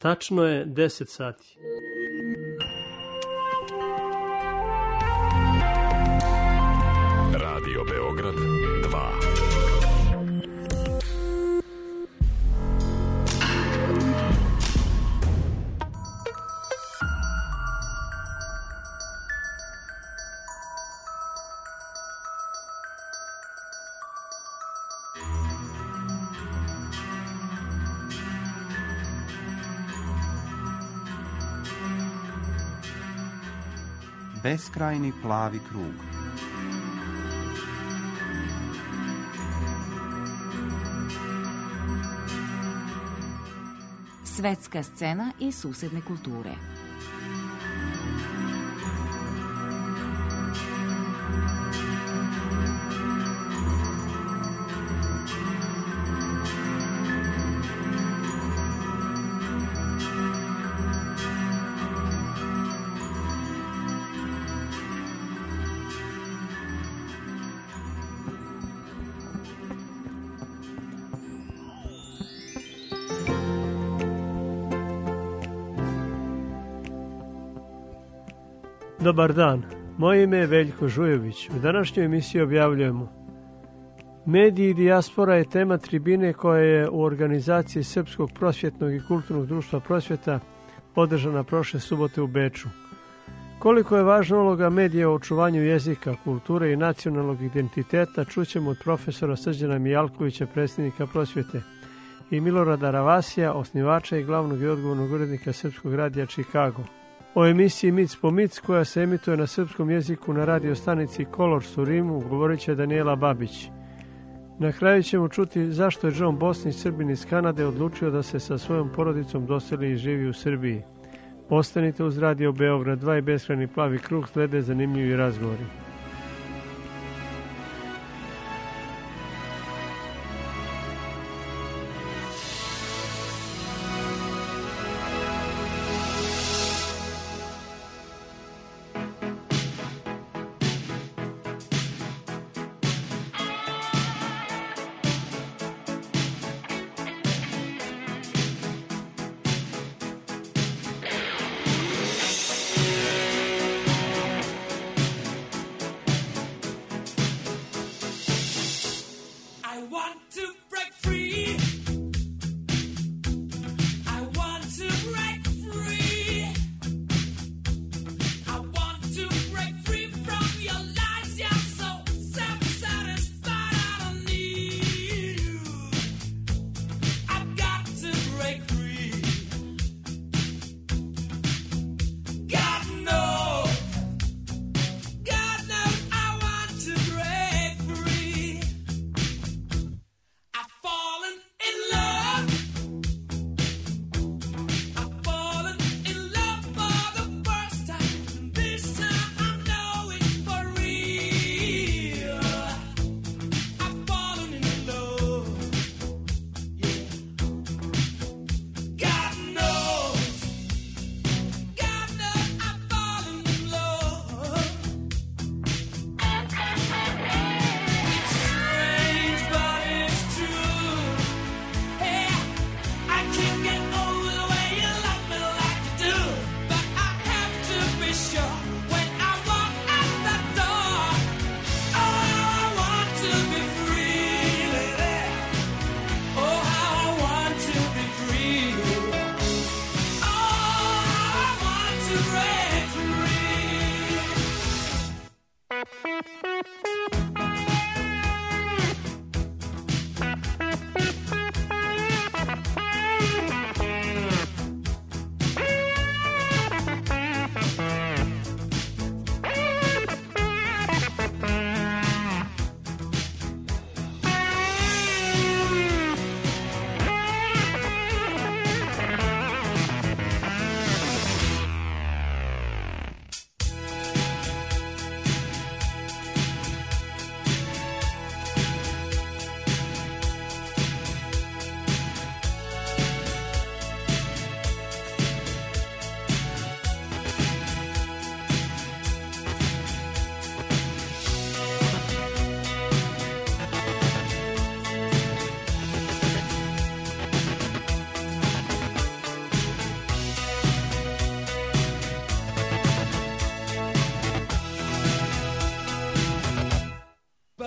Tačno je 10 sati. Radio Beograd 2. Beskrajni plavi krug. Svetska scena i susedne kulture. Dobar dan, moje ime je Veljko Žujović. U današnjoj emisiji objavljujemo: Mediji i dijaspora je tema tribine koja je u organizaciji Srpskog prosvjetnog i kulturnog društva Prosvjeta održana prošle subote u Beču. Koliko je važna uloga medija u očuvanju jezika, kulture i nacionalnog identiteta čućemo od profesora Srđana Mijalkovića, predsjednika Prosvjete, i Milorada Ravasija, osnivača i glavnog i odgovornog urednika Srpskog radija Chicago. O emisiji Mic po Mic, koja se emituje na srpskom jeziku na radio stanici Colors u Rimu, govorit će Danijela Babić. Na kraju ćemo čuti zašto je John Bosnić, Srbin iz Kanade, odlučio da se sa svojom porodicom doseli i živi u Srbiji. Ostanite uz Radio Beograd 2 i Beskrajni plavi krug, slede zanimljivi razgovori.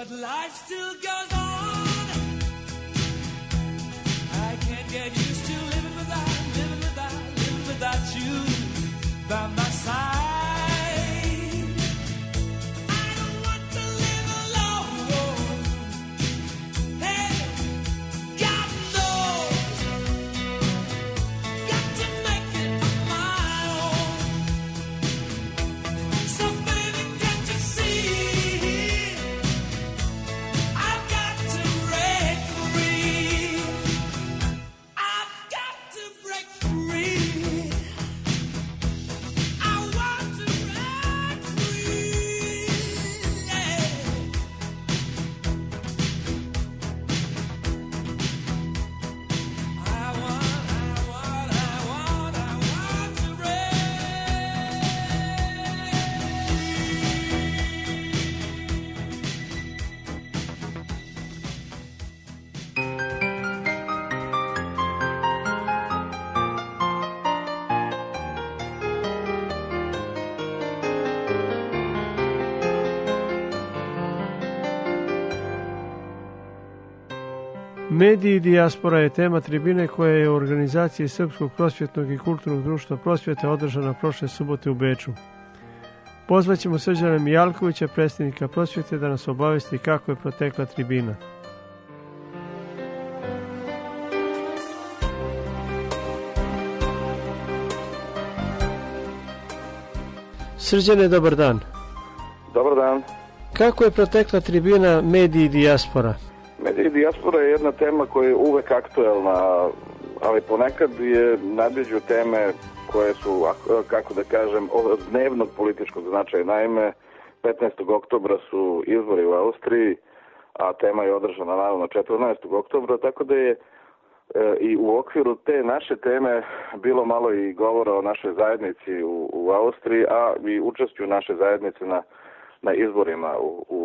but life still goes on. I can't get used to living without you by my side. I don't want to live alone. Hey, God knows, got to make it on my own. So baby, can't you see? I've got to break free. I've got to break free. I want to break free. Yeah. I want to break free. Mediji i dijaspora je tema tribine koja je u organizaciji Srpskog prosvjetnog i kulturnog društva prosvjete održana prošle subote u Beču. Pozvaćemo Srđana Mijalkovića, predsjednika prosvjete, da nas obavesti kako je protekla tribina. Srđane, dobar dan. Dobar dan. Kako je protekla tribina mediji i dijaspora? Mediji i dijaspora je jedna tema koja je uvek aktuelna, ali ponekad je nadjeđu teme koje su, kako da kažem, od dnevnog političkog značaja. Naime, 15. oktobra su izbori u Austriji, a tema je održana naravno 14. oktobra, tako da je i u okviru te naše teme bilo malo i govora o našoj zajednici u Austriji, a i učešću naše zajednice na izborima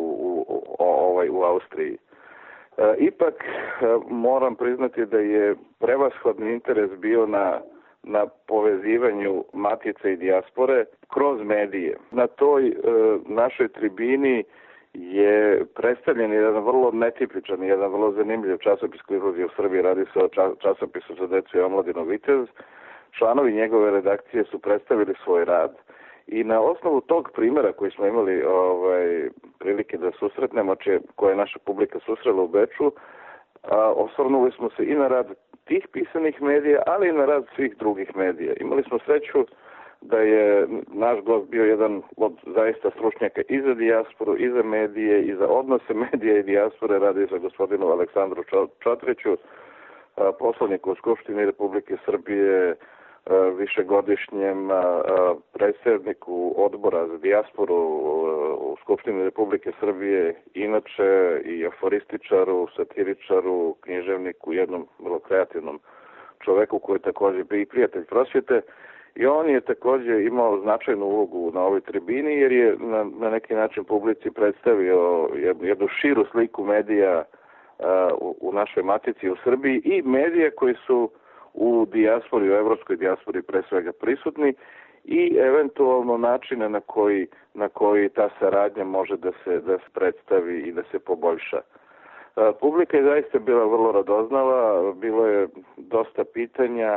u Austriji. Ipak moram priznati da je prevashodni interes bio na povezivanju matice i dijaspore kroz medije. Na toj našoj tribini je predstavljen jedan vrlo netipičan, jedan vrlo zanimljiv časopis koji izlazi u Srbiji. Radi se o časopisu za decu i omladinu Vitez. Članovi njegove redakcije su predstavili svoj rad i na osnovu tog primjera koji smo imali prilike da susretnemo, koje je naša publika susrela u Beču, osvrnuli smo se i na rad tih pisanih medija, ali i na rad svih drugih medija. Imali smo sreću da je naš gost bio jedan od zaista stručnjaka i za dijasporu, i za medije, i za odnose medija i dijaspore. Radi se o gospodinu Aleksandru Čotriću, poslaniku u Skupštini Republike Srbije, višegodišnjem predsjedniku odbora za dijasporu u Skupštini Republike Srbije, inače i aforističaru, satiričaru, književniku, jednom vrlo kreativnom čoveku koji je također bio i prijatelj prosvjete. I on je također imao značajnu ulogu na ovoj tribini jer je na neki način publici predstavio jednu širu sliku medija u našoj matici u Srbiji i medije koji su u dijaspori, u evropskoj dijaspori pre svega prisutni i eventualno načine na koji ta saradnja može da se predstavi i da se poboljša. Publika je zaista bila vrlo radoznala, bilo je dosta pitanja.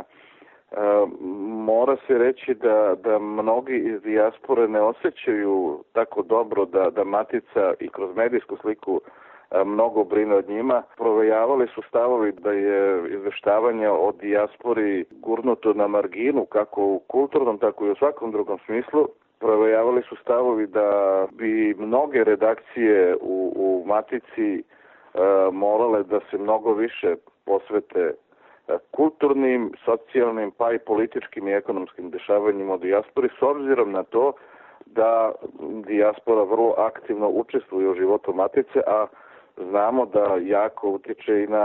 Mora se reći da mnogi iz dijaspore ne osjećaju tako dobro da matica i kroz medijsku sliku mnogo brine od njima. Provejavali su stavovi da je izveštavanje o dijaspori gurnuto na marginu, kako u kulturnom, tako i u svakom drugom smislu. Provejavali su stavovi da bi mnoge redakcije u matici morale da se mnogo više posvete kulturnim, socijalnim, pa i političkim i ekonomskim dešavanjima u dijaspori, s obzirom na to da dijaspora vrlo aktivno učestvuje u životu matice, a znamo da jako utječe i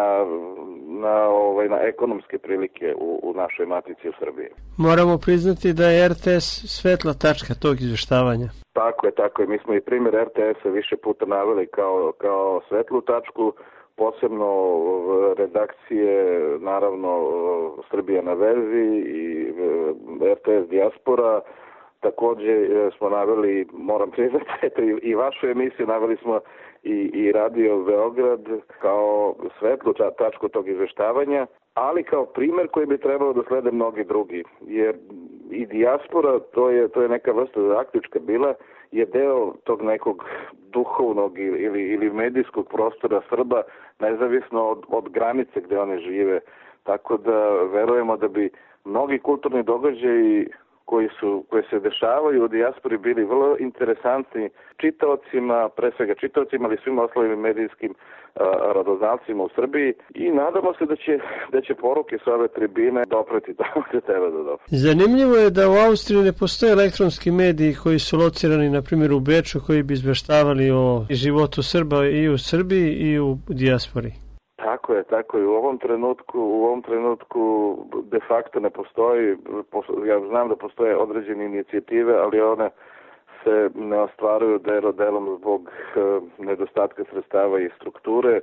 na ekonomske prilike u našoj matici u Srbiji. Moramo priznati da je RTS svetla tačka tog izveštavanja. Tako je. Mi smo i primjer RTS-a više puta naveli kao svetlu tačku, posebno redakcije, naravno, Srbija na vezi i RTS Dijaspora, Takođe smo naveli, moram priznati, eto i vašu emisiju, naveli smo i Radio Beograd kao svetlu tačku tog izveštavanja, ali kao primer koji bi trebalo da slede mnogi drugi. Jer i dijaspora, to je neka vrsta zaključka bila, je deo tog nekog duhovnog ili medijskog prostora Srba, nezavisno od granice gde one žive. Tako da verujemo da bi mnogi kulturni događaji koji se dešavaju u dijaspori bili vrlo interesantni čitaocima, pre svega čitaocima, ali svim ostalim medijskim radoznalcima u Srbiji i nadamo se da će poruke sa ove tribine dopreti tamo gde treba da dopre. Zanimljivo je da u Austriji ne postoje elektronski mediji koji su locirani, na primjer, u Beču, koji bi izveštavali o životu Srba i u Srbiji i u dijaspori. Tako je. U ovom trenutku de facto ne postoji, ja znam da postoje određene inicijative, ali one se ne ostvaruju delom zbog nedostatka sredstava i strukture,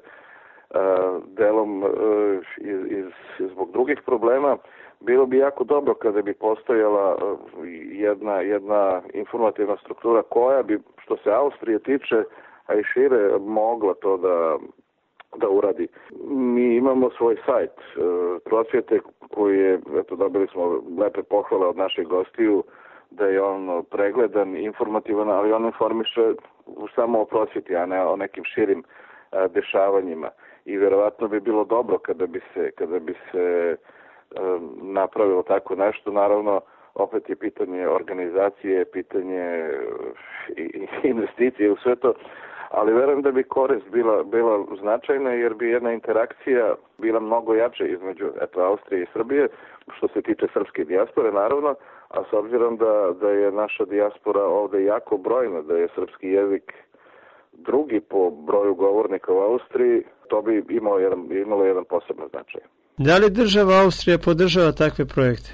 delom zbog drugih problema. Bilo bi jako dobro kada bi postojala jedna informativna struktura koja bi, što se Austrije tiče, a i šire, mogla to da uradi. Mi imamo svoj sajt prosvjete koji je, eto, dobili smo lepe pohvale od naših gostiju da je on pregledan, informativan, ali on informiše samo o prosvjeti, a ne o nekim širim dešavanjima. I verovatno bi bilo dobro kada bi se napravilo tako nešto. Naravno, opet je pitanje organizacije, pitanje investicije u sve to, ali verujem da bi korist bila značajna, jer bi jedna interakcija bila mnogo jača između Austrije i Srbije, što se tiče srpske dijaspore, naravno, a s obzirom da je naša dijaspora ovde jako brojna, da je srpski jezik drugi po broju govornika u Austriji, to bi imalo jedan poseban značaj. Da li država Austrija podržava takve projekte?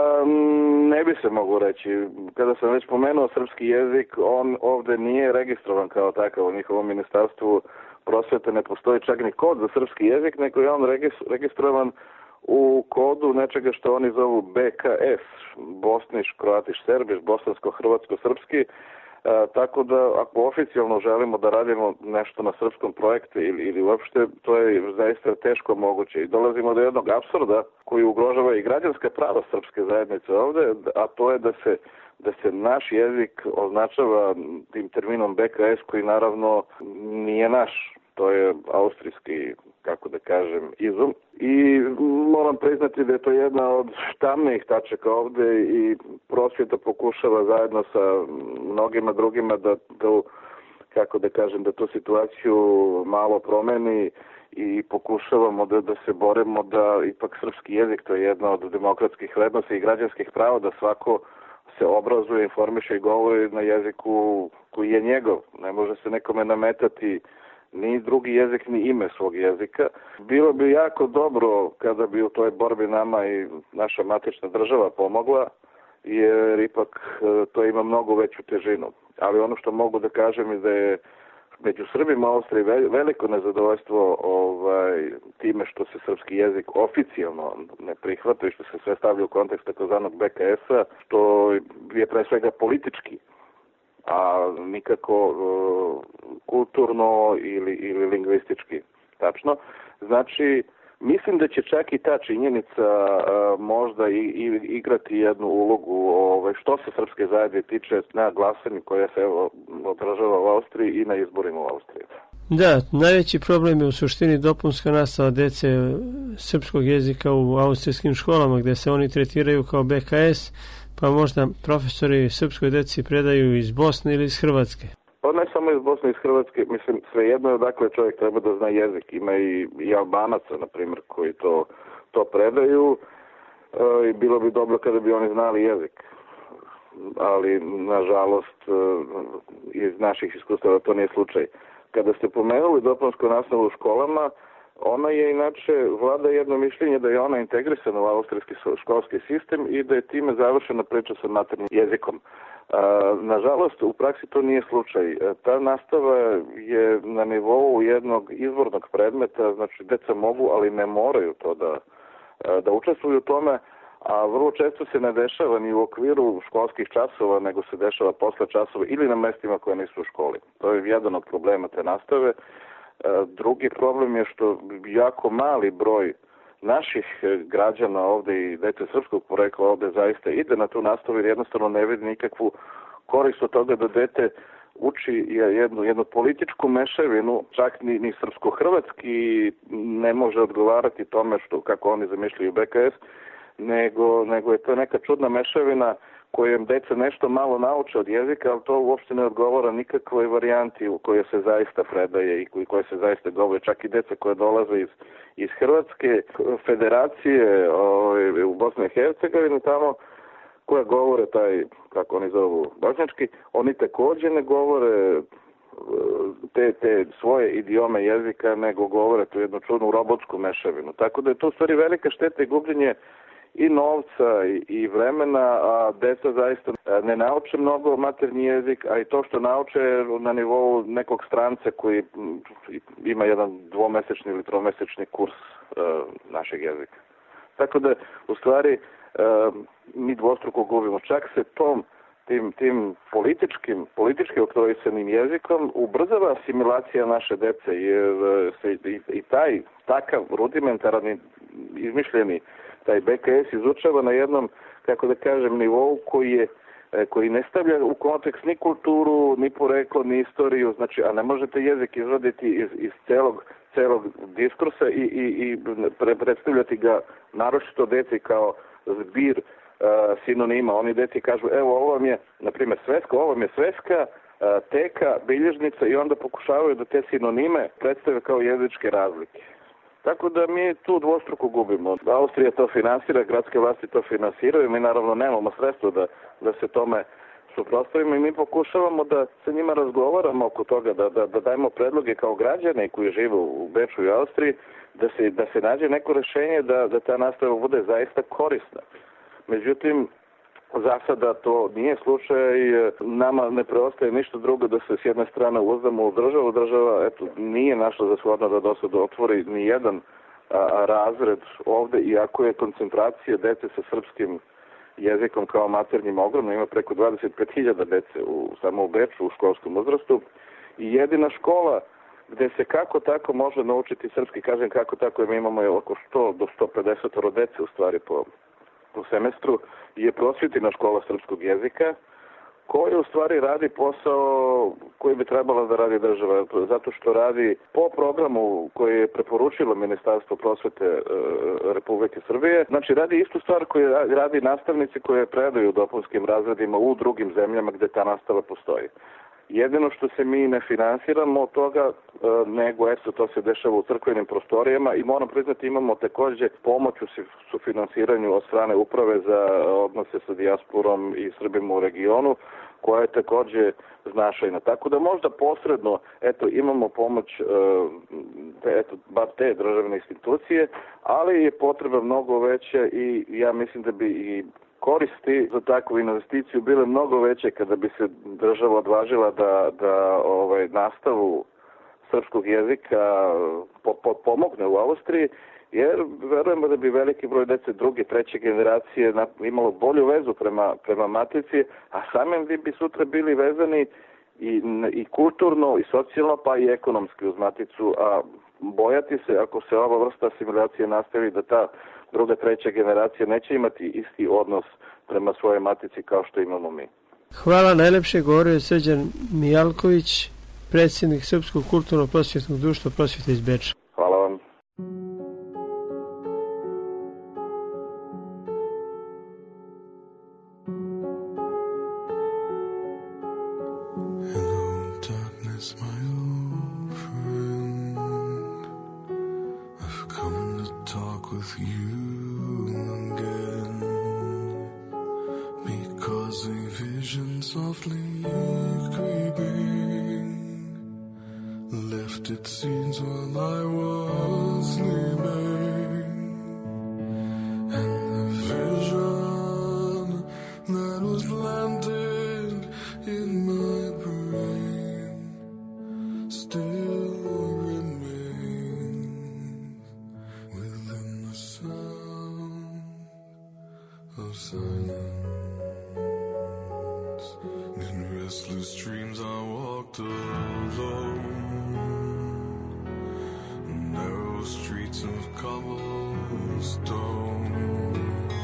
Ne bi se mogu reći. Kada sam već pomenuo srpski jezik, on ovde nije registrovan kao takav. U njihovom ministarstvu prosvete ne postoji čak ni kod za srpski jezik, nego je on registrovan u kodu nečega što oni zovu BKS, Bosniš, Kroatiš, Serbiš, Bosansko-Hrvatsko-Srpski. Tako da ako oficijalno želimo da radimo nešto na srpskom projektu ili uopšte, to je zaista teško moguće. I dolazimo do jednog apsurda koji ugrožava i građanska prava srpske zajednice ovde, a to je da se naš jezik označava tim terminom BKS koji naravno nije naš. To je austrijski, kako da kažem, izum. I moram priznati da je to jedna od tamnijih tačaka ovde i prosvjeta pokušava zajedno sa mnogima drugima da tu situaciju malo promeni i pokušavamo da se borimo da ipak srpski jezik, to je jedna od demokratskih vrednosti i građanskih prava, da svako se obrazuje, informiše i govori na jeziku koji je njegov. Ne može se nekome nametati ni drugi jezik, ni ime svog jezika. Bilo bi jako dobro kada bi u toj borbi nama i naša matična država pomogla, jer ipak to ima mnogo veću težinu. Ali ono što mogu da kažem je da je među Srbima u Austriji veliko nezadovoljstvo time što se srpski jezik oficijalno ne prihvata i što se sve stavlja u kontekst takozvanog BKS-a, što je pre svega politički, a nikako kulturno ili lingvistički tačno. Znači, mislim da će čak i ta činjenica možda igrati jednu ulogu što se srpske zajednice tiče na glasanju koja se održava u Austriji i na izborima u Austriji. Da, najveći problem je u suštini dopunska nastava dece srpskog jezika u austrijskim školama gde se oni tretiraju kao BKS, pa možda profesori srpskoj deci predaju iz Bosne ili iz Hrvatske. Pa ne samo iz Bosne i iz Hrvatske, mislim, svejedno je odakle čovjek treba da zna jezik. Ima i Albanaca, na primjer, koji to predaju i bilo bi dobro kada bi oni znali jezik. Ali, nažalost, iz naših iskustava to nije slučaj. Kada ste pomenuli dopunsku nastavu u školama, ona je inače, vlada jedno mišljenje da je ona integrisana u austrijski školski sistem i da je time završena priča sa maternjim jezikom. Nažalost, u praksi to nije slučaj. Ta nastava je na nivou jednog izvornog predmeta, znači deca mogu, ali ne moraju to da učestvuju u tome, a vrlo često se ne dešava ni u okviru školskih časova, nego se dešava posle časova ili na mestima koje nisu u školi. To je jedan od problema te nastave. Drugi problem je što jako mali broj naših građana ovde i dece srpskog porekla ovde zaista ide na tu nastavu jer jednostavno ne vidi nikakvu korist od toga da dete uči jednu političku mešavinu, čak ni srpsko-hrvatski ne može odgovarati tome kako oni zamišljaju BKS, nego je to neka čudna mešavina kojem deca nešto malo nauče od jezika, ali to uopšte ne odgovara nikakvoj varijanti u kojoj se zaista predaje i koje se zaista govore. Čak i deca koje dolaze iz Hrvatske federacije u Bosni i Hercegovini tamo, koja govore taj, kako oni zovu, bošnjački, oni takođe ne govore te svoje idiome jezika, nego govore tu jednu čudnu robotsku mešavinu. Tako da je to u stvari velika šteta i gubljenje i novca i vremena, a deca zaista ne nauče mnogo maternji jezik, a i to što nauče na nivou nekog stranca koji ima jedan dvomesečni ili tromesečni kurs našeg jezika. Tako da, u stvari, mi dvostruko gubimo. Čak se tim politički oktrojisanim jezikom ubrzava asimilacija naše dece, jer se i takav rudimentaran izmišljeni taj BKS izučava na jednom, kako da kažem, nivou koji ne stavlja u kontekst ni kulturu, ni poreklo, ni istoriju, znači, a ne možete jezik izvaditi iz celog diskursa i predstavljati ga naročito deci kao zbir sinonima. Oni deci kažu, evo ovo vam je, na primjer, sveska, ovo vam je sveska, teka, bilježnica i onda pokušavaju da te sinonime predstave kao jezičke razlike. Tako da mi tu dvostruko gubimo. Austrija to finansira, gradske vlasti to finansiraju, mi naravno nemamo sredstvo da se tome suprotstavimo i mi pokušavamo da se njima razgovaramo oko toga, da dajemo predloge kao građane koji žive u Beču i Austriji, da se nađe neko rešenje da ta nastava bude zaista korisna. Međutim, za sada to nije slučaj, nama ne preostaje ništa drugo da se s jedne strane uzdamo u državu. Država nije našla za shodno da do sada otvori ni jedan razred ovde, iako je koncentracija dece sa srpskim jezikom kao maternjim ogromno, ima preko 25.000 dece samo u Beču u školskom uzrastu i jedina škola gde se kako tako može naučiti srpski, kažem kako tako, jer mi imamo oko 100 do 150 dece u stvari po semestru, je prosvjetna škola srpskog jezika, koja u stvari radi posao koji bi trebala da radi država, zato što radi po programu koji je preporučilo Ministarstvo prosvete Republike Srbije. Znači, radi istu stvar koju radi nastavnici koje predaju u dopunskim razredima u drugim zemljama gde ta nastava postoji. Jedino što se mi ne finansiramo od toga, nego to se dešava u crkvenim prostorijama i moram priznati imamo takođe pomoć u sufinansiranju od strane uprave za odnose sa dijasporom i Srbima u regionu, koja je takođe značajna. Tako da možda posredno, imamo pomoć bar te državne institucije, ali je potreba mnogo veća i ja mislim da bi i koristi za takvu investiciju bile mnogo veće kada bi se država odvažila da nastavu srpskog jezika pomogne u Austriji, jer verujemo da bi veliki broj dece druge, treće generacije imalo bolju vezu prema matici, a samim bi sutra bili vezani i kulturno, i socijalno, pa i ekonomski uz maticu, a bojati se ako se ova vrsta asimilacije nastavi da ta druga, treća generacija neće imati isti odnos prema svojoj matici kao što imamo mi. Hvala najlepše, govorio je Srđan Mijalković, predsjednik Srpskog kulturno-prosvjetnog društva Prosvjeta iz Beča. Hvala vam. restless dreams I walked alone, narrow streets of cobblestone,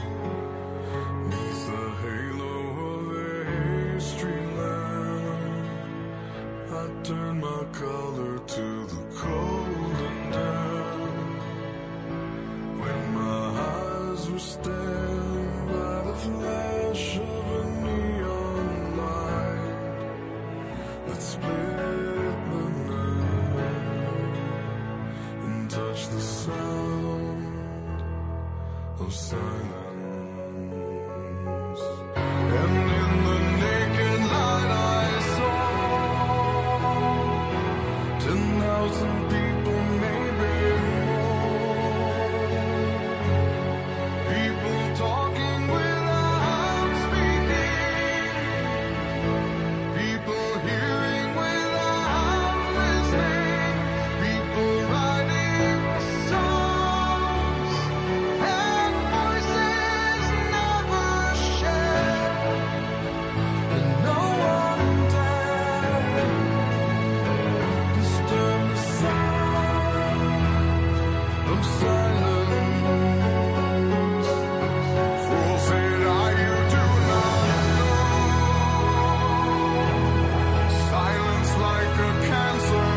neath the halo of a street lamp, I turned my collar to the cold and damp, when my eyes were stabbed by the flash of a neon light that split the night and touched the sound of silence. And in the naked light I saw 10,000 people, maybe more. People talking without speaking. People hearing without listening. People writing songs and voices never shared. And no one dared disturb the sound of silence. Fool said I, you do not know. Silence like a cancer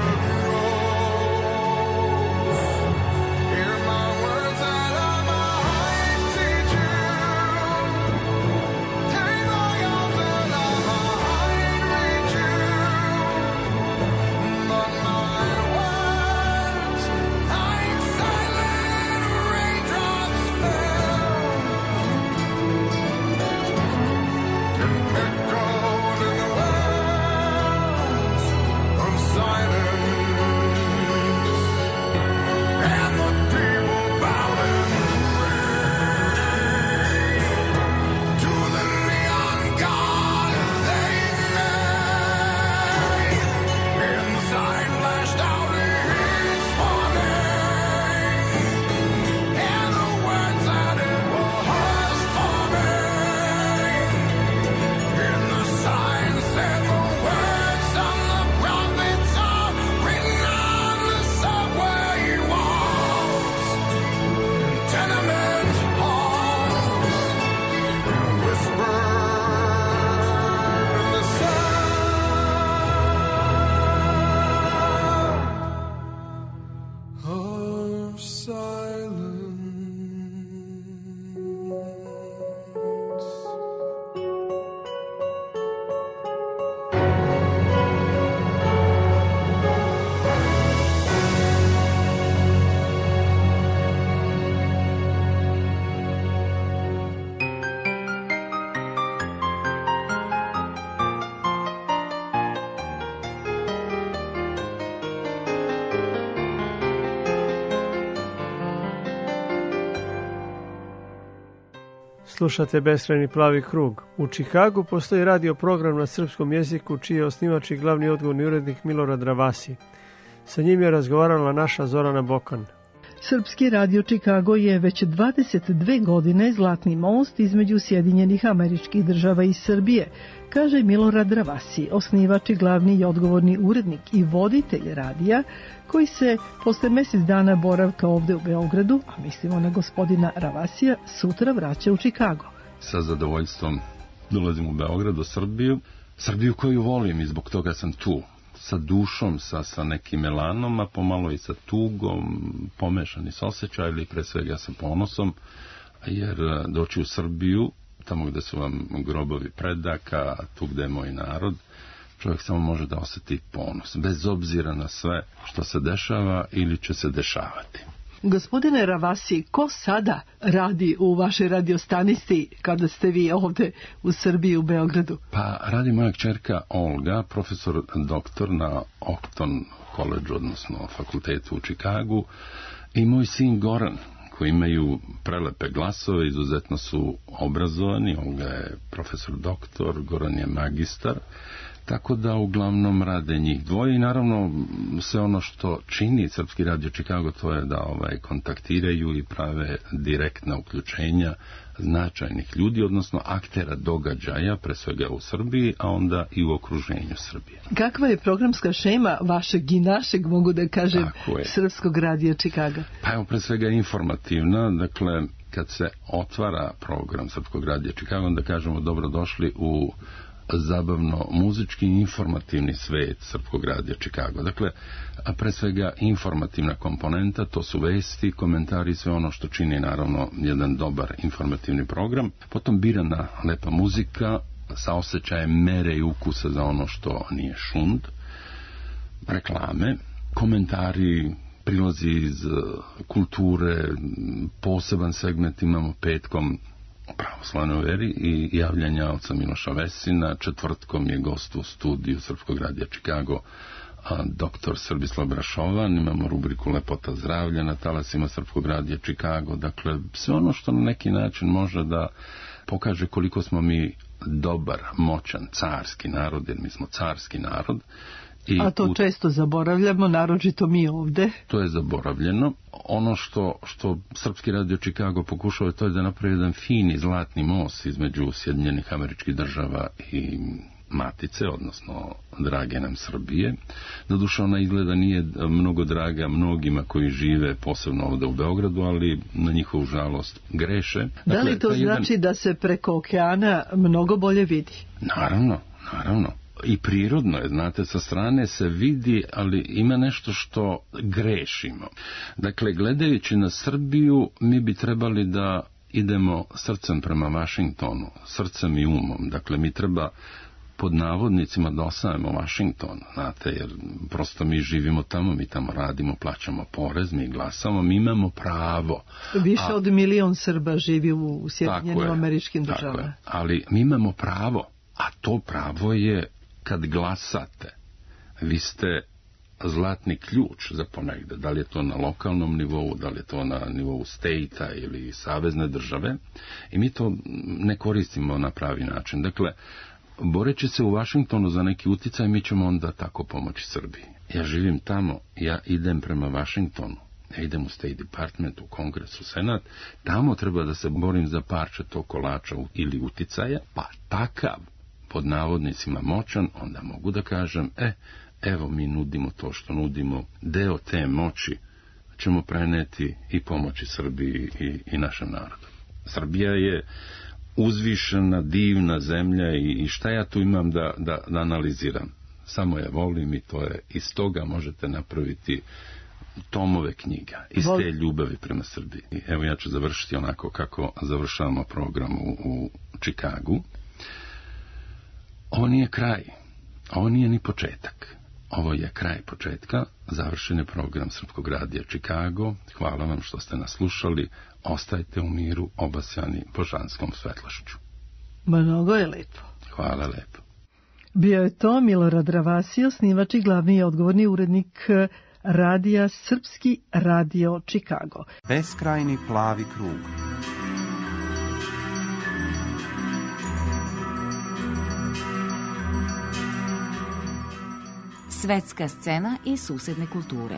grows. Hear my words that I might teach you. Take my arms that I might reach you. But my words, like silent raindrops fell, and echoed in the wells of silence, and the people bowed and prayed to the neon god they made. And the sign flashed out his warning, and the words that it was forming. And the sign said the words of the prophets are written on the subway walls, and tenement halls, and whispered in the sound of silence. Slušate Beskrajni plavi krug. U Čikagu postoji radio program na srpskom jeziku čiji je osnivač i glavni odgovorni urednik Milorad Ravasi. Sa njim je razgovarala naša Zorana Bokan. Srpski radio Čikago je već 22 godine zlatni most između Sjedinjenih Američkih Država i Srbije, kaže Milorad Ravasi, osnivač i glavni i odgovorni urednik i voditelj radija, koji se posle mjesec dana boravka ovdje u Beogradu, a mislimo na gospodina Ravasija, sutra vraća u Čikago. Sa zadovoljstvom dolazim u Beograd, u Srbiju. Srbiju koju volim i zbog toga sam tu. Sa dušom, sa nekim elanom, a pomalo i sa tugom, pomešani s osjećajem ili pre svega sa ponosom, jer doći u Srbiju, tamo gde su vam grobovi predaka, tu gde je moj narod, čovjek samo može da osjeti ponos, bez obzira na sve što se dešava ili će se dešavati. Gospodine Ravasi, ko sada radi u vašoj radiostanici kada ste vi ovdje u Srbiji, u Beogradu? Pa radi moja kćerka Olga, profesor doktor na Octon College, odnosno fakultetu u Čikagu, i moj sin Goran, koji imaju prelepe glasove, izuzetno su obrazovani. Olga je profesor doktor, Goran je magistar, Tako da uglavnom rade njih dvoje i naravno sve ono što čini Srpski radio Chicago, to je da kontaktiraju i prave direktna uključenja značajnih ljudi, odnosno aktera događaja, pre svega u Srbiji, a onda i u okruženju Srbije. Kakva je programska šema vašeg i našeg, mogu da kažem, Srpskog radija Chicago? Pa evo, pre svega informativna, dakle, kad se otvara program Srpskog radija Chicago, onda kažemo dobrodošli u zabavno-muzički i informativni svet Srpskog radija Chicago. Dakle, pre svega informativna komponenta, to su vesti, komentari, sve ono što čini naravno jedan dobar informativni program. Potom birana lepa muzika sa osjećajem mere i ukusa za ono što nije šund, reklame, komentari, prilozi iz kulture, poseban segment imamo petkom o pravoslavnoj veri i javljanja oca Miloša Vesina, četvrtkom je gost u studiju Srpskog radija Chicago dr. Srbislav Brašovan, imamo rubriku Lepota zdravlja na talasima Srpskog radija Chicago, dakle sve ono što na neki način može da pokaže koliko smo mi dobar, moćan, carski narod, jer mi smo carski narod. A to često zaboravljamo, naročito mi ovde. To je zaboravljeno. Ono što Srpski radio Chicago pokušao to je da napravi jedan fini zlatni most između Sjedinjenih Američkih Država i matice, odnosno drage nam Srbije. Doduše ona izgleda nije mnogo draga mnogima koji žive posebno ovde u Beogradu, ali na njihovu žalost greše. Da li to znači da se preko okeana mnogo bolje vidi? Naravno. I prirodno je, znate, sa strane se vidi, ali ima nešto što grešimo. Dakle, gledajući na Srbiju, mi bi trebali da idemo srcem prema Vašingtonu, srcem i umom. Dakle, mi treba pod navodnicima da osvajamo Vašington, znate, jer prosto mi živimo tamo, mi tamo radimo, plaćamo porez, mi glasamo, mi imamo pravo. Više od 1 milion Srba živi u Sjedinjenim Američkim Državama. Tako je, ali mi imamo pravo, a to pravo je kad glasate, vi ste zlatni ključ za ponegde, da li je to na lokalnom nivou, da li je to na nivou stejta ili savezne države, i mi to ne koristimo na pravi način. Dakle, boreći se u Vašingtonu za neki uticaj, mi ćemo onda tako pomoći Srbiji. Ja živim tamo, ja idem prema Vašingtonu, ja idem u State Department, u Kongres, u Senat, tamo treba da se borim za parče tog kolača ili uticaja, pa takav pod navodnicima moćan, onda mogu da kažem, evo mi nudimo to što nudimo, deo te moći ćemo preneti i pomoći Srbiji i našem narodu. Srbija je uzvišena, divna zemlja i šta ja tu imam da analiziram? Samo je volim i to je, iz toga možete napraviti tomove knjiga, iz te ljubavi prema Srbiji. Evo ja ću završiti onako kako završavamo program u Čikagu. Ovo nije kraj, ovo nije ni početak. Ovo je kraj početka, završen je program Srpskog radija Chicago. Hvala vam što ste nas slušali, ostajte u miru, obasjani božanskom svetlošću. Mnogo je lepo. Hvala lepo. Bio je to Milorad Ravasi, osnivač i glavni i odgovorni urednik radija Srpski radio Chicago. Beskrajni plavi krug. Svetska scena i susedne kulture.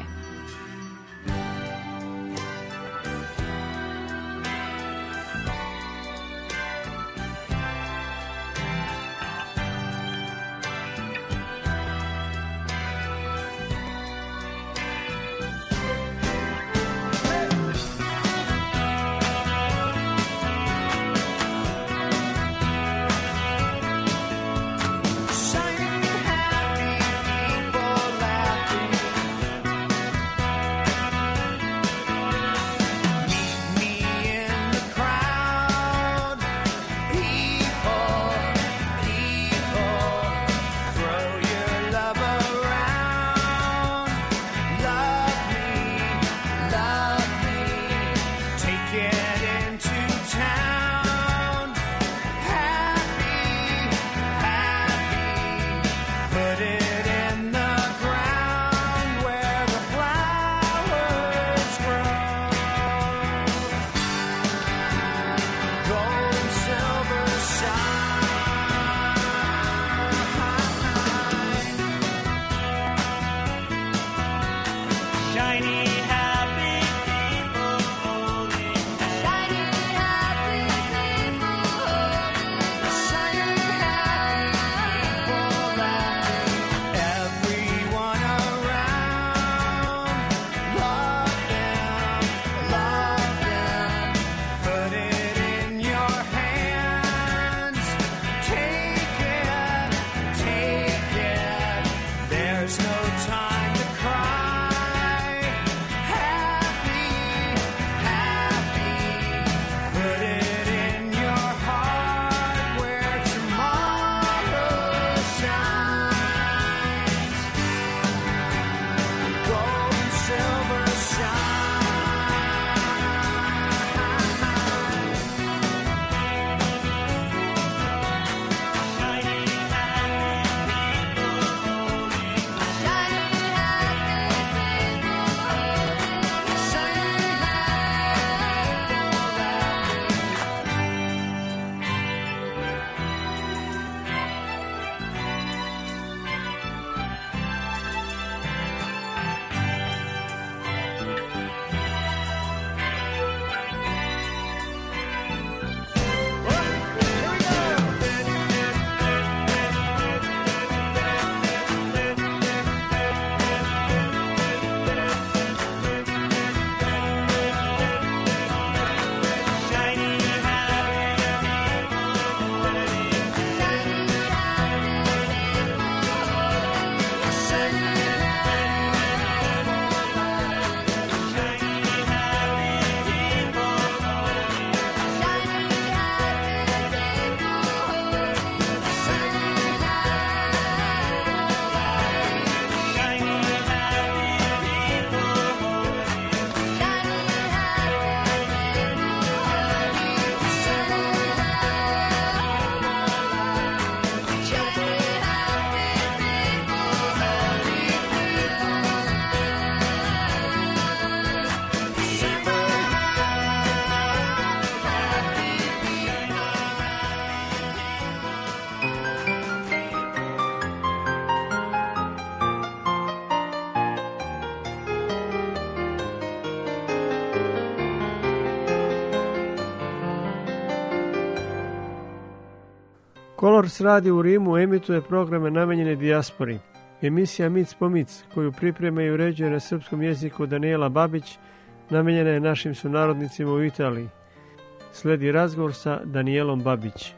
Colors radio u Rimu emituje programe namenjene dijaspori. Emisija Mic po mic, koju priprema i uređuje na srpskom jeziku Danijela Babić, namenjena je našim sunarodnicima u Italiji. Sledi razgovor sa Danijelom Babić.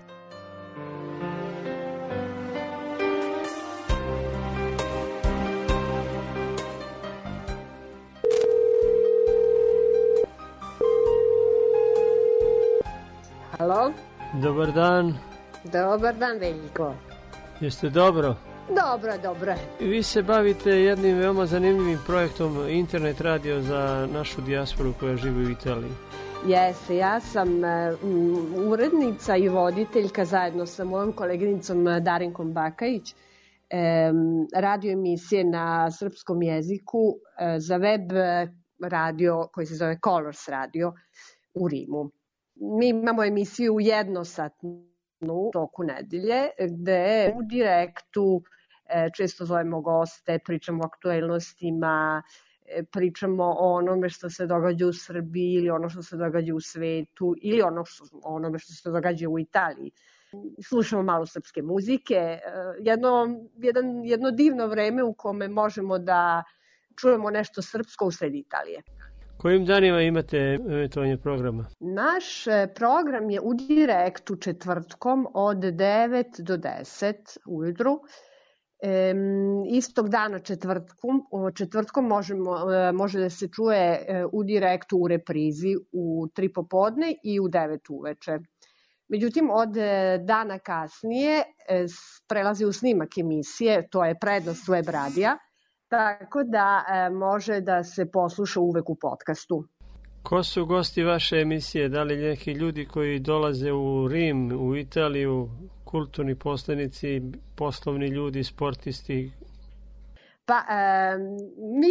Halo? Dobar dan. Dobar dan, Veljko. Jeste dobro? Dobro. Vi se bavite jednim veoma zanimljivim projektom internet radio za našu dijasporu koja živi u Italiji. Jeste, ja sam urednica i voditeljka zajedno sa mojom koleginicom Darinkom Bakajić radio emisije na srpskom jeziku za web radio koji se zove Colors radio u Rimu. Mi imamo emisiju jednosatnu u toku nedelje, gde u direktu često zovemo goste, pričamo o aktuelnostima, pričamo o onome što se događa u Srbiji ili ono što se događa u svetu ili onome što se događa u Italiji. Slušamo malo srpske muzike, jedno divno vreme u kome možemo da čujemo nešto srpsko u sred Italije. Kojim danima imate emitovanje programa? Naš program je u direktu četvrtkom od 9 do 10 ujutru. Istog dana četvrtkom može da se čuje u direktu u reprizi u 3 popodne i u 9 uveče. Međutim, od dana kasnije prelazi u snimak emisije, to je prednost web radija, tako da može da se posluša uvek u podcastu. Ko su gosti vaše emisije? Da li neki ljudi koji dolaze u Rim, u Italiju, kulturni poslanici, poslovni ljudi, sportisti? Pa, mi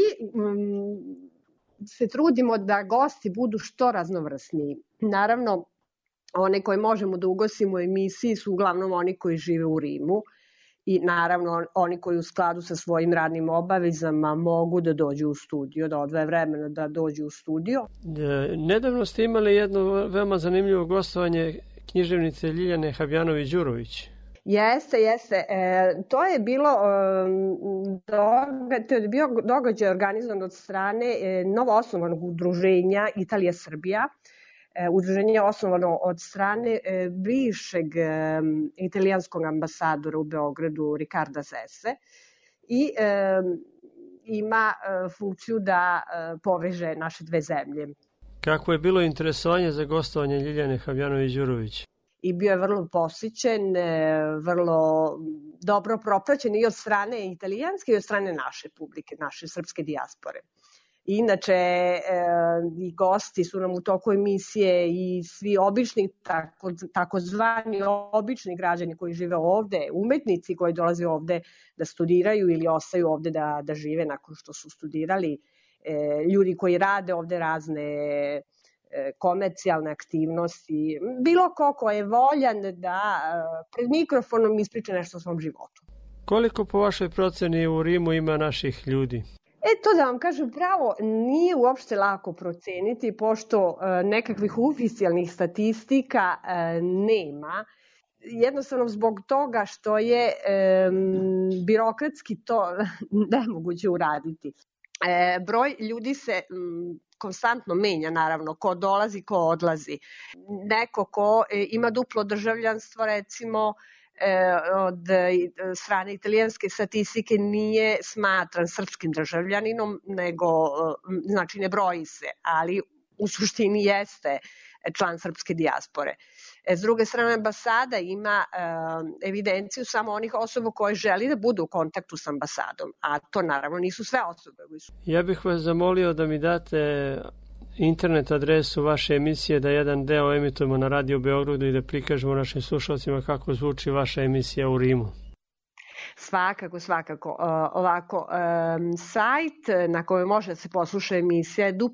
se trudimo da gosti budu što raznovrsniji. Naravno, one koje možemo da ugostimo u emisiji su uglavnom oni koji žive u Rimu i naravno oni koji u skladu sa svojim radnim obavezama mogu da dođu u studio, da odvoje vremena da dođu u studio. Nedavno ste imali jedno veoma zanimljivo gostovanje književnice Ljiljane Habjanović-Đurović. Jeste. To je bio događaj organizovan od strane novoosnovanog udruženja Italija-Srbija. Udruženje je osnovano od strane bivšeg italijanskog ambasadora u Beogradu, Ricarda Sesse, i ima funkciju da poveže naše dve zemlje. Kako je bilo interesovanje za gostovanje Ljiljane Habjanović-Đurović? I bio je vrlo posjećen, vrlo dobro propraćen i od strane italijanske i od strane naše publike, naše srpske dijaspore. Inače, i gosti su nam u toku emisije i svi obični, takozvani obični građani koji žive ovde, umetnici koji dolaze ovde da studiraju ili ostaju ovde da žive nakon što su studirali, ljudi koji rade ovde razne komercijalne aktivnosti, bilo ko je voljan da pred mikrofonom ispriča nešto o svom životu. Koliko po vašoj proceni u Rimu ima naših ljudi? To da vam kažem pravo, nije uopšte lako proceniti, pošto nekakvih oficijalnih statistika nema. Jednostavno zbog toga što je birokratski to nemoguće uraditi. Broj ljudi se konstantno menja, naravno, ko dolazi, ko odlazi. Neko ko ima duplo državljanstvo, recimo, od strane italijanske statistike nije smatran srpskim državljaninom, nego, znači ne broji se, ali u suštini jeste član srpske dijaspore. S druge strane, ambasada ima evidenciju samo onih osoba koje želi da budu u kontaktu s ambasadom, a to naravno nisu sve osobe. Ja bih vas zamolio da mi date internet adresu vaše emisije, da jedan deo emitujemo na Radio Beogradu i da prikažemo našim slušalcima kako zvuči vaša emisija u Rimu. Svakako. Ovako, sajt na kojem može da se posluša emisija je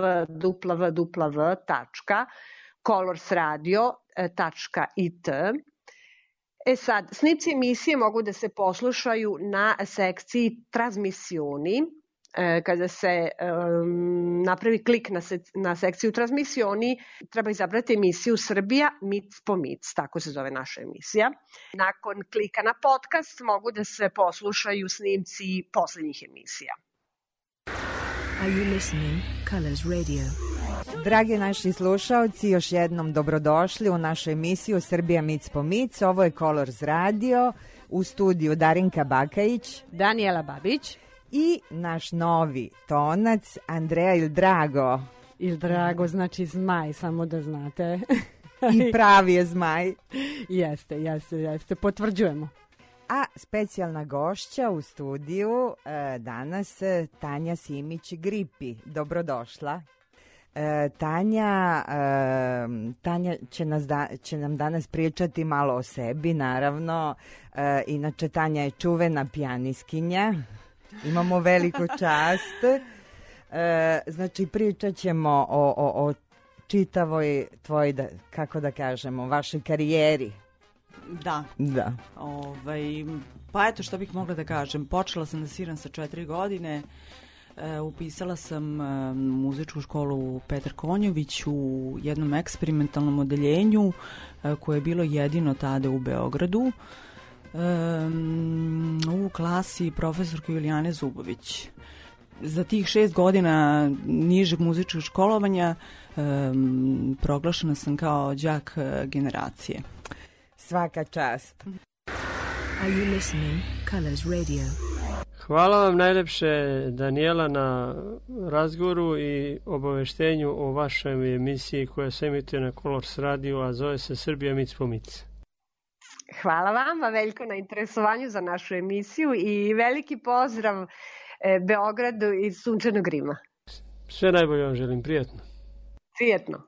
www.colorsradio.it. Sad, snimci emisije mogu da se poslušaju na sekciji Transmisioni kada se napravi klik na sekciju transmisioni, treba izabrati emisiju Srbija mic po mic, tako se zove naša emisija. Nakon klika na podcast mogu da se poslušaju snimci poslednjih emisija. Are you listening? Colors Radio. Dragi naši slušaoci, još jednom dobrodošli u našu emisiju Srbija mic po mic. Ovo je Colors Radio, u studiju Darinka Bakajić, Danijela Babić i naš novi tonac Andreja Ildrago. Ildrago znači zmaj, samo da znate. I pravi je zmaj. Jeste, potvrđujemo. A specijalna gošća u studiju danas Tanja Simić-Gripi. Dobrodošla. Tanja će nam danas pričati malo o sebi, naravno. Inače, Tanja je čuvena pijaniskinja. Imamo veliku čast. Znači, pričat ćemo o čitavoj tvoj, kako da kažemo, vašoj karijeri. Da. Pa eto što bih mogla da kažem. Počela sam da sviram sa 4 godine. Upisala sam muzičku školu Petar Konjović u jednom eksperimentalnom odeljenju koje je bilo jedino tada u Beogradu. U klasi profesorka Julijane Zubović. Za tih 6 godina nižeg muzičkog školovanja proglašena sam kao đak generacije. Svaka čast. Are you listening? Colors Radio. Hvala vam najlepše, Danijela, na razgovoru i obaveštenju o vašoj emisiji koja se emituje na Colors Radio, a zove se Srbija mic po mic. Hvala vama, Veljko, na interesovanju za našu emisiju i veliki pozdrav Beogradu iz sunčanog Rima. Sve najbolje vam želim, prijatno. Prijetno.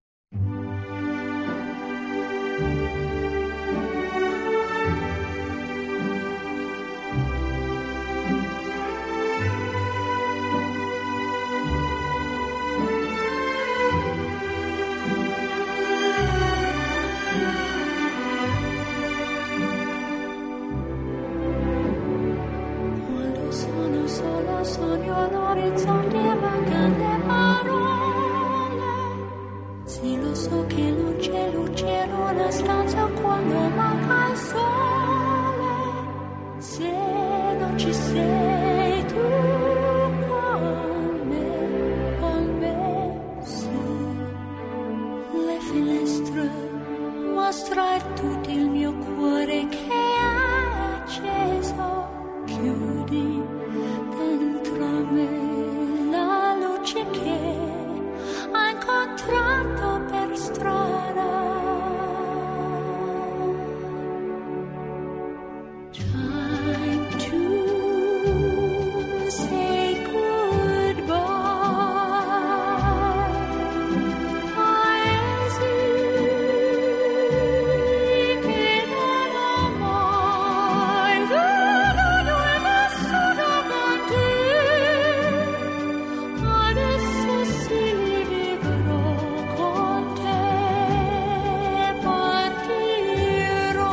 Sogno l'orizzonte e mancano le parole. Sì, lo so che luce in una stanza quando manca il sole. Se non ci sei tu con me, sì. Le finestre mostra tutto il mio cuore che è acceso. Chiudi dentro me la luce che ho incontrato per strada. Time to say goodbye. Paesi che non ho mai veduto e vissuto con te. Adesso sì vivrò con te, partirò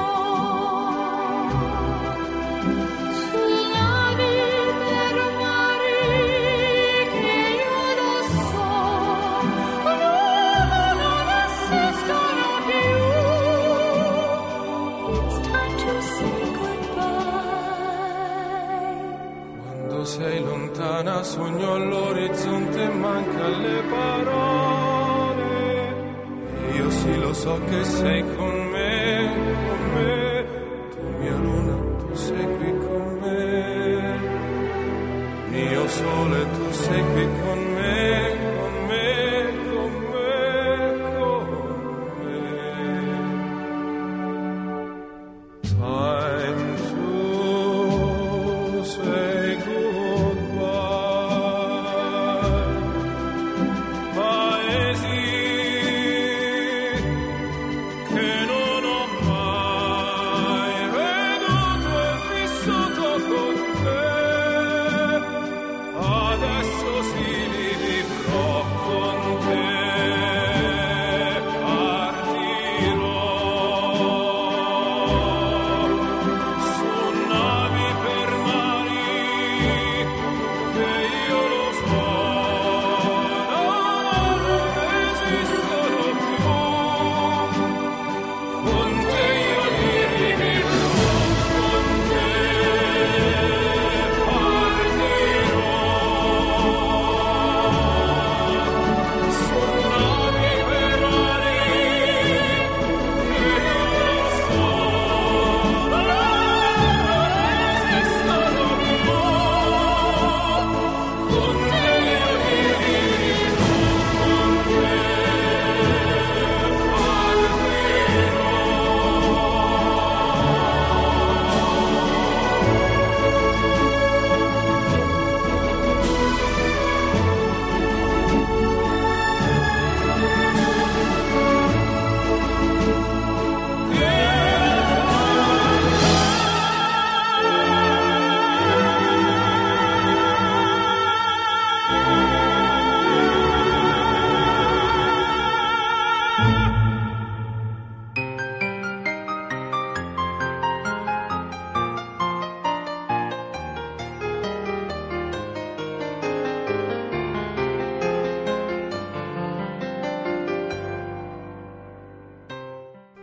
sulla vita per mare che io lo so, non esistono più. It's time to say goodbye. Quando sei lontana sogno all'orizzonte e manca le parole. Io sì lo so che sei con me, tu mia luna, tu sei qui con me. Mio sole, tu sei qui con me, con me, con me, con me. Time to say goodbye. Paesi che non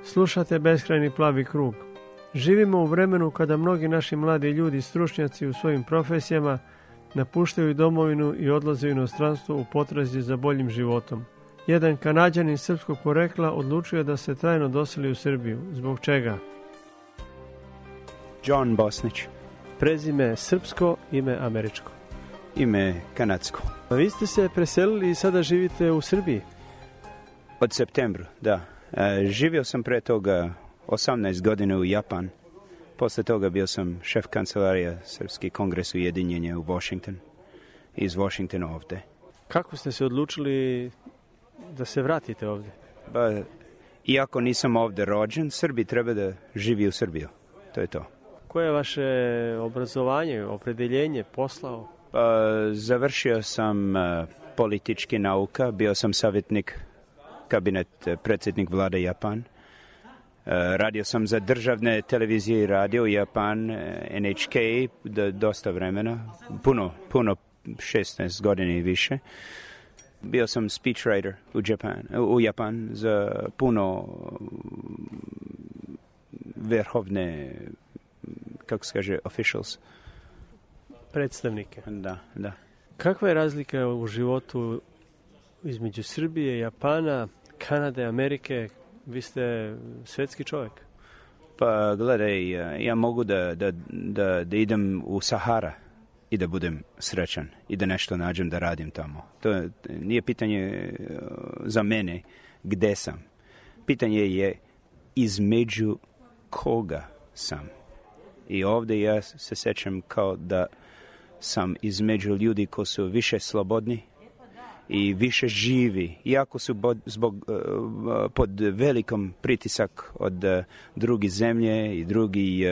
Slušate Beskrajni plavi krug. Živimo u vremenu kada mnogi naši mladi ljudi, stručnjaci u svojim profesijama, napuštaju domovinu i odlaze u inostranstvo u potrazi za boljim životom. Jedan Kanađanin srpskog porekla odlučio da se trajno doseli u Srbiju. Zbog čega? John Bosnić. Prezime srpsko, ime američko. Ime kanadsko. A vi ste se preselili i sada živite u Srbiji? Od septembra, da. Živio sam pre toga 18 godina u Japan. Posle toga bio sam šef kancelarija Srpski kongres ujedinjenja u Washington. Iz Washingtona ovde. Kako ste se odlučili da se vratite ovde? Iako nisam ovde rođen, Srbi treba da živi u Srbiju. To je to. Koje je vaše obrazovanje, opredeljenje, posao? Završio sam političke nauka, bio sam savjetnik kabinet predsjednik vlade Japan. Radio sam za državne televizije i radio Japan, NHK, dosta vremena, puno 16 godina i više. Bio sam speechwriter u Japan za puno vrhovne, kako se kaže, officials. Predstavnike. Da. Kakva je razlika u životu između Srbije, Japana, Kanade, Amerike? Vi ste svetski čovjek. Pa gledaj, ja mogu da idem u Sahara i da budem srećan i da nešto nađem da radim tamo. To nije pitanje za mene gde sam. Pitanje je između koga sam. I ovdje ja se sjećam kao da sam između ljudi koji su više slobodni i više živi, iako su pod velikom pritisak od drugi zemlje i drugi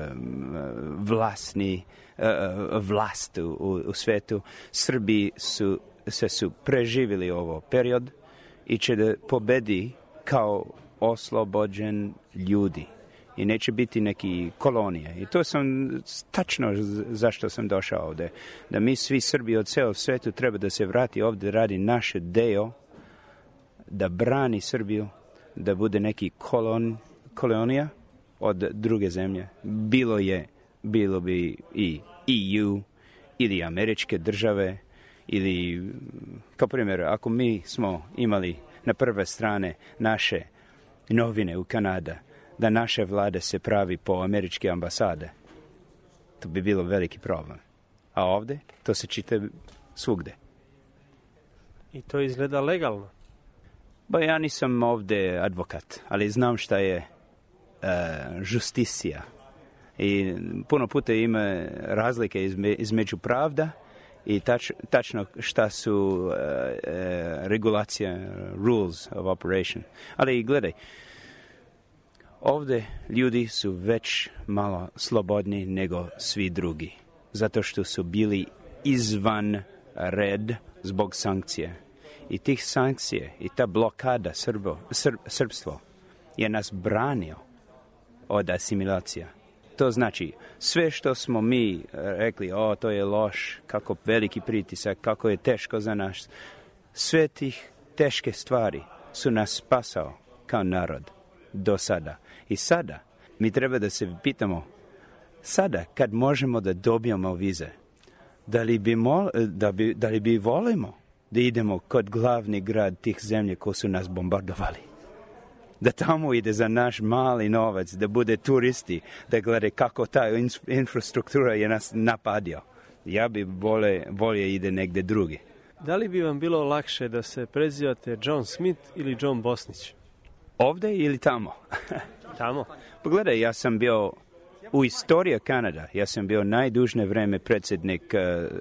vlast u svetu. Srbi su preživjeli ovo period i će da pobedi kao oslobođen ljudi. I neće biti neki kolonije. I to sam tačno zašto sam došao ovdje. Da mi svi Srbi od cijelog svetu treba da se vrati ovdje, radi naše deo, da brani Srbiju, da bude neki kolonija od druge zemlje. Bilo bi i EU ili američke države ili, kao primjer, ako mi smo imali na prve strane naše novine u Kanada, da naše vlade se pravi po američke ambasade, to bi bilo veliki problem. A ovdje to se čita svugde. I to izgleda legalno? Ja nisam ovdje advokat, ali znam šta je justicija. I puno puta ima razlike između pravda i tačno šta su regulacije, rules of operation. Ali gledaj, ovdje ljudi su već malo slobodni nego svi drugi, zato što su bili izvan red zbog sankcije. I tih sankcije i ta blokada srpstvo je nas branio od asimilacija. To znači, sve što smo mi rekli, to je loš, kako veliki pritisak, kako je teško za nas, sve tih teške stvari su nas spasao kao narod do sada. I sada mi treba da se pitamo, sada kad možemo da dobijemo vize, da li bi volimo da idemo kod glavni grad tih zemlje koji su nas bombardovali? Da tamo ide za naš mali novac, da bude turisti, da gleda kako ta infrastruktura je nas napadio. Ja bi bolje ide negde drugi. Da li bi vam bilo lakše da se prezivate John Smith ili John Bosnić? Ovdje ili tamo? Tamo. Pogledaj, ja sam bio u istoriji Kanada, ja sam bio najdužne vreme predsjednik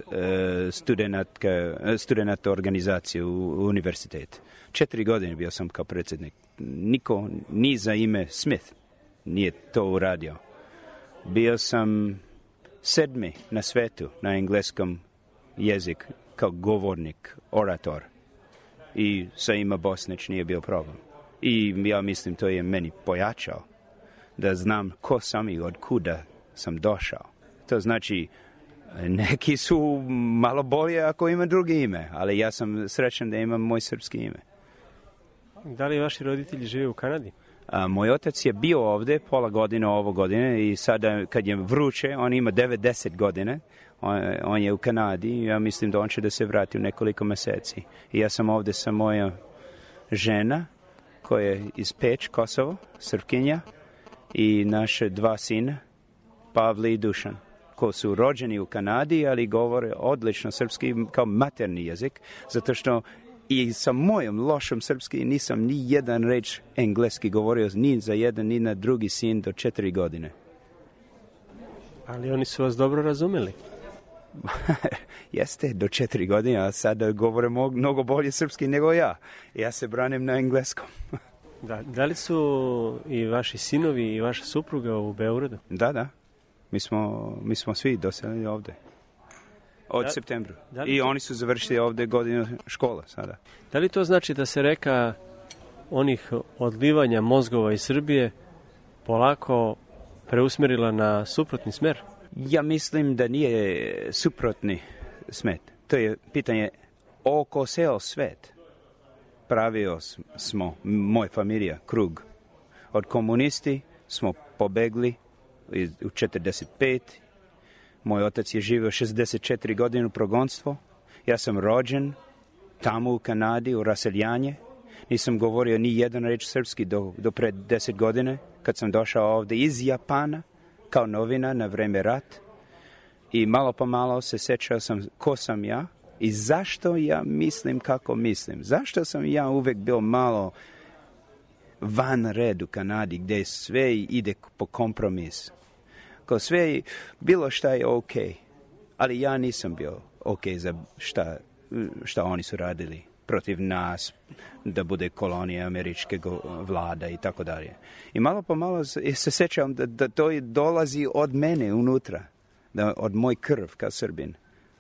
studenta organizacije u univerzitet. 4 godine bio sam kao predsjednik. Niko ni za ime Smith nije to uradio. Bio sam 7. na svetu na engleskom jezik kao govornik, orator. I sa ima Bosnić nije bio problem. I ja mislim to je meni pojačao da znam ko sam i od kuda sam došao. To znači, neki su malo bolje ako ima drugi ime, ali ja sam srećan da imam moj srpski ime. Da li vaši roditelji žive u Kanadi? Moj otac je bio ovde pola godine ovo godine i sada kad je vruće, on ima 90 godine, on je u Kanadi i ja mislim da on će da se vrati u nekoliko meseci. I ja sam ovde sa moja žena koja je iz Peć, Kosovo, Srpkinja, i naše 2 sina, Pavle i Dušan, koji su rođeni u Kanadi, ali govore odlično srpski kao materni jezik, zato što i sa mojom lošom srpski nisam ni jedan reč engleski govorio ni za jedan ni na drugi sin do 4 godine. Ali oni su vas dobro razumeli. Jeste, do 4 godine, a sada govore mnogo bolje srpski nego ja. Ja se branim na engleskom. Da li su i vaši sinovi i vaša supruga u Beogradu? Da. Mi smo svi doselili ovde. Od septembra. I oni su završili ovde godinu škola sada. Da li to znači da se reka onih odlivanja mozgova iz Srbije polako preusmerila na suprotni smer? Ja mislim da nije suprotni smet. To je pitanje oko ceo svet. Pravio smo, moj familija, krug. Od komunisti smo pobegli u 45. Moj otac je živio 64 godine u progonstvo. Ja sam rođen tamo u Kanadi, u raseljanje. Nisam govorio ni jedan reč srpski do pred 10 godine, kad sam došao ovde iz Japana, kao novina na vreme rat. I malo po malo se sećao sam ko sam ja i zašto ja mislim kako mislim. Zašto sam ja uvek bio malo van red u Kanadi, gde sve ide po kompromis. Ko sve, bilo šta je okej. Ali ja nisam bio okej za šta oni su radili protiv nas, da bude kolonija američke vlada i tako dalje. I malo po malo se sećam da to dolazi od mene unutra, od moj krv kao Srbin.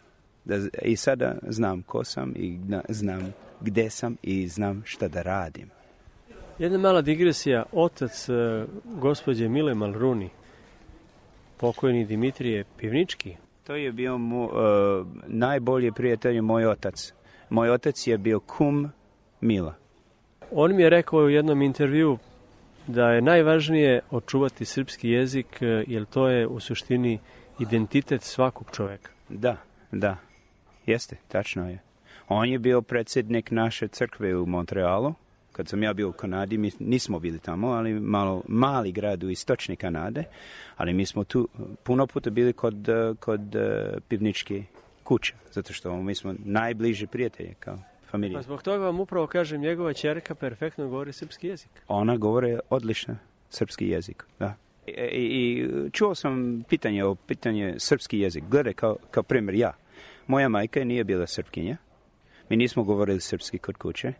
I sada znam ko sam i znam gde sam i znam šta da radim. Jedna mala digresija. Otac gospođe Mile Malruni, pokojni Dimitrije Pivnički. To je bio najbolji prijatelj moj otac. Moj otac je bio kum Mila. On mi je rekao u jednom intervju da je najvažnije očuvati srpski jezik, jer to je u suštini identitet svakog čoveka. Da. Jeste, tačno je. On je bio predsjednik naše crkve u Montrealu. Kad sam ja bio u Kanadi, mi nismo bili tamo, ali mali grad u istočni Kanade, ali mi smo tu puno puta bili kod Pivničke kuće, zato što mi smo najbliži prijatelji kao familija. Pa zbog toga vam upravo kažem, njegova ćerka perfektno govori srpski jezik. Ona govori odlično srpski jezik, da. I čuo sam pitanje srpski jezik. Gledaj, kao primjer ja. Moja majka nije bila Srpkinja. Mi nismo govorili srpski kod kuće.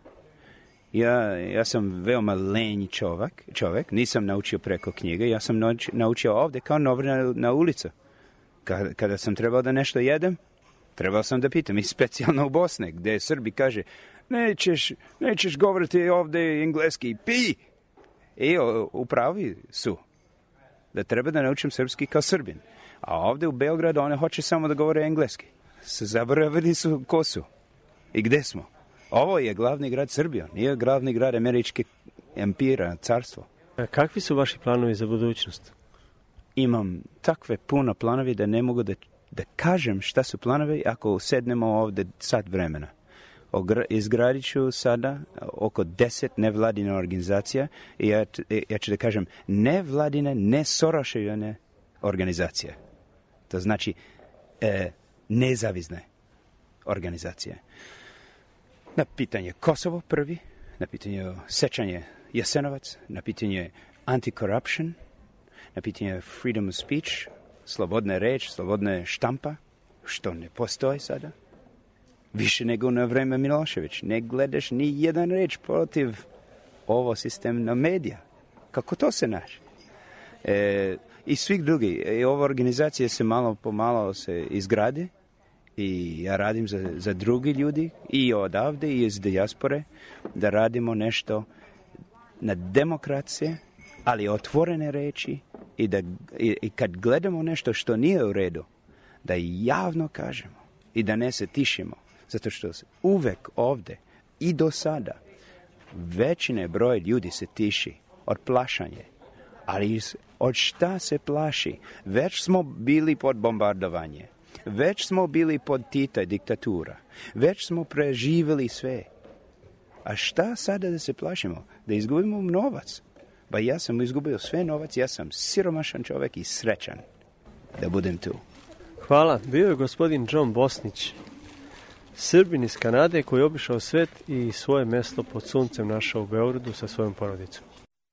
Ja sam veoma lenji čovjek. Nisam naučio preko knjige. Ja sam naučio ovdje kao novinar na ulicu. Kada sam trebao da nešto jedem, trebao sam da pitam. I specijalno u Bosni, gdje Srbi kaže nećeš govoriti ovdje engleski, pi! I upravi su da treba da naučim srpski kao Srbin. A ovdje u Beogradu one hoće samo da govore engleski. Zaboravili su ko su i gde smo. Ovo je glavni grad Srbije, nije glavni grad američke empira, carstvo. A kakvi su vaši planovi za budućnost? Imam takve puno planovi da ne mogu da kažem šta su planovi ako sednemo ovdje sat vremena. Izgradit ću sada oko 10 nevladine organizacija i ja ću da kažem nevladine, nesoroševane organizacije. To znači nezavisne organizacije. Na pitanje Kosovo prvi, na pitanje sećanje Jasenovac, na pitanje anti-corruption, na pitanje freedom of speech, slobodna reč, slobodna štampa, što ne postoji sada. Više nego na vreme Milošević. Ne gledaš ni jedan reč protiv ovo sistemna medija. Kako to se naši? I svih drugi. I ova organizacija se malo po malo se izgrade i ja radim za drugi ljudi i odavde i iz dijaspore da radimo nešto na demokracije, ali otvorene reči i kad gledamo nešto što nije u redu, da javno kažemo i da ne se tišimo. Zato što se uvek ovde i do sada većine broj ljudi se tiši od plašanje. Ali od šta se plaši? Već smo bili pod bombardovanje. Već smo bili pod Tita diktatura. Već smo preživjeli sve. A šta sada da se plašimo? Da izgubimo novac? Ba ja sam izgubio sve novac, ja sam siromašan čovjek i srećan da budem tu. Hvala. Bio je gospodin John Bosnić, Srbin iz Kanade koji je obišao svet i svoje mesto pod suncem našao u Beogradu sa svojom porodicom.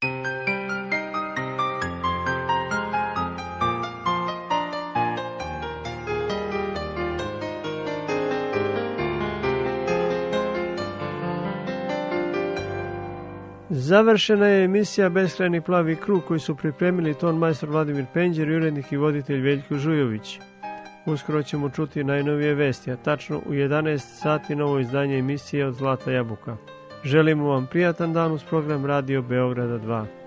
Završena je emisija Beskrajni plavi krug koju su pripremili ton majstor Vladimir Penđer i urednik i voditelj Veljko Žujović. Uskoro ćemo čuti najnovije vesti, a tačno u 11 sati novo izdanje emisije od Zlata jabuka. Želimo vam prijatan dan uz program Radio Beograda 2.